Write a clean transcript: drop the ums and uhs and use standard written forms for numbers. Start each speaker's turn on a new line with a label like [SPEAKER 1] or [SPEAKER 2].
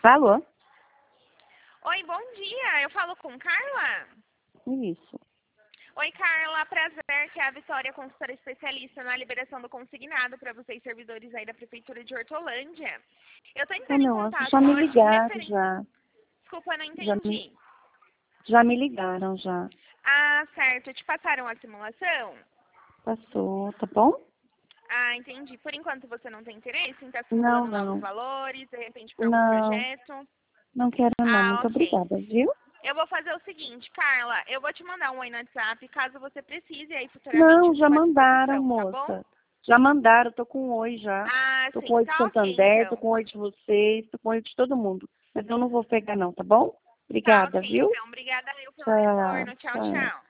[SPEAKER 1] Alô?
[SPEAKER 2] Oi, bom dia. Eu falo com Carla?
[SPEAKER 1] Isso.
[SPEAKER 2] Oi, Carla. Prazer, que é a Vitória, consultora especialista na liberação do consignado para vocês, servidores aí da Prefeitura de Hortolândia. Eu estou entrando em
[SPEAKER 1] Nossa,
[SPEAKER 2] contato
[SPEAKER 1] já me
[SPEAKER 2] hoje
[SPEAKER 1] ligaram, já.
[SPEAKER 2] Desculpa, não
[SPEAKER 1] Já
[SPEAKER 2] entendi.
[SPEAKER 1] já me ligaram, já.
[SPEAKER 2] Ah, certo. Te passaram a simulação?
[SPEAKER 1] Passou, tá bom?
[SPEAKER 2] Ah, entendi. Por enquanto você não tem interesse em estar
[SPEAKER 1] Não,
[SPEAKER 2] simulando novos
[SPEAKER 1] não.
[SPEAKER 2] valores, de repente para algum
[SPEAKER 1] Não,
[SPEAKER 2] projeto?
[SPEAKER 1] não quero não.
[SPEAKER 2] Ah,
[SPEAKER 1] Muito
[SPEAKER 2] ok.
[SPEAKER 1] obrigada, viu?
[SPEAKER 2] Eu vou fazer o seguinte, Carla, eu vou te mandar um oi no WhatsApp, caso você precise, aí futuramente eu
[SPEAKER 1] Não, já
[SPEAKER 2] fico à
[SPEAKER 1] mandaram,
[SPEAKER 2] disposição, tá bom?
[SPEAKER 1] moça. Já mandaram, tô com oi já.
[SPEAKER 2] Ah,
[SPEAKER 1] Tô com
[SPEAKER 2] sim,
[SPEAKER 1] oi de
[SPEAKER 2] tá ok
[SPEAKER 1] Santander, tô
[SPEAKER 2] então.
[SPEAKER 1] com oi de vocês, tô com oi de todo mundo. Mas eu não vou pegar não, tá bom?
[SPEAKER 2] Tá
[SPEAKER 1] Obrigada,
[SPEAKER 2] ok
[SPEAKER 1] viu?
[SPEAKER 2] então. Obrigada eu pelo
[SPEAKER 1] Tchau,
[SPEAKER 2] retorno. Tchau,
[SPEAKER 1] tchau.
[SPEAKER 2] tchau.